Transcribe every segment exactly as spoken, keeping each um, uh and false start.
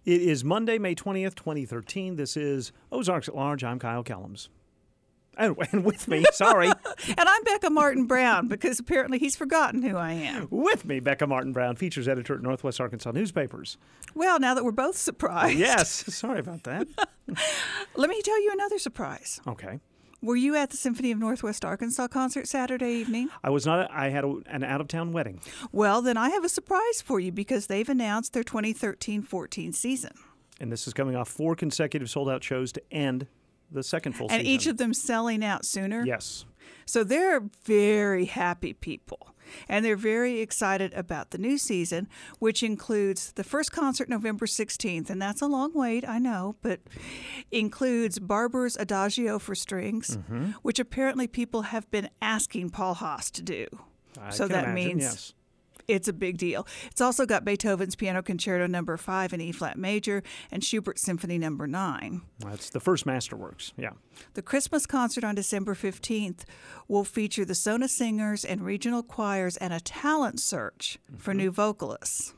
It is Monday, May twentieth, twenty thirteen. This is Ozarks at Large. I'm Kyle Kellums. And, and with me, sorry. And I'm Becca Martin Brown, because apparently he's forgotten who I am. With me, Becca Martin Brown, features editor at Northwest Arkansas Newspapers. Well, now that we're both surprised. Yes. Sorry about that. Let me tell you another surprise. Okay. Were you at the Symphony of Northwest Arkansas concert Saturday evening? I was not. I had a, an out-of-town wedding. Well, then I have a surprise for you, because they've announced their twenty thirteen fourteen season. And this is coming off four consecutive sold-out shows to end the second full and season. And each of them selling out sooner? Yes. So they're very happy people. And they're very excited about the new season, which includes the first concert November sixteenth, and that's a long wait, I know, but includes Barber's Adagio for strings, mm-hmm. which apparently people have been asking Paul Haas to do. I so can that imagine, means yes. It's a big deal. It's also got Beethoven's Piano Concerto Number Five in E-flat major and Schubert's Symphony Number Nine. That's the first masterworks. Yeah. The Christmas concert on December fifteenth will feature the Sona Singers and regional choirs and a talent search mm-hmm. for new vocalists.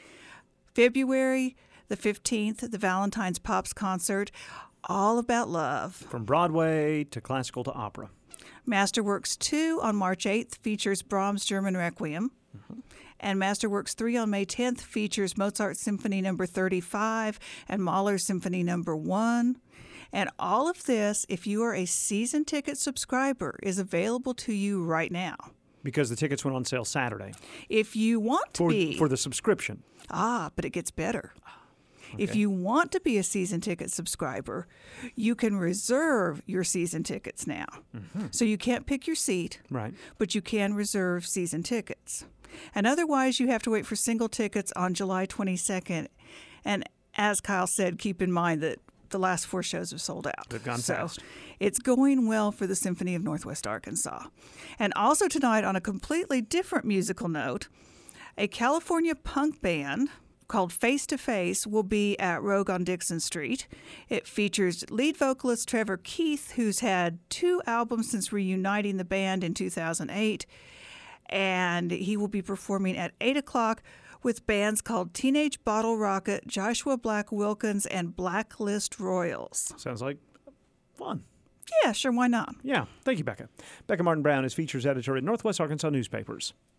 February the fifteenth, the Valentine's Pops concert, all about love. From Broadway to classical to opera. Masterworks two on March eighth features Brahms' German Requiem. Mm-hmm. And Masterworks three on May tenth features Mozart's Symphony Number thirty-five and Mahler's Symphony Number one. And all of this, if you are a season ticket subscriber, is available to you right now. Because the tickets went on sale Saturday. If you want to for, be. For the subscription. Ah, but it gets better. Okay. If you want to be a season ticket subscriber, you can reserve your season tickets now. Mm-hmm. So you can't pick your seat, right? But you can reserve season tickets. And otherwise, you have to wait for single tickets on July twenty-second. And as Kyle said, keep in mind that the last four shows are sold out. They've gone so fast. It's going well for the Symphony of Northwest Arkansas. And also tonight, on a completely different musical note, a California punk band called Face to Face will be at Rogue on Dixon Street. It features lead vocalist Trevor Keith, who's had two albums since reuniting the band in two thousand eight. And he will be performing at eight o'clock with bands called Teenage Bottle Rocket, Joshua Black Wilkins, and Blacklist Royals. Sounds like fun. Yeah, sure, why not? Yeah, thank you, Becca. Becca Martin Brown is features editor at Northwest Arkansas Newspapers.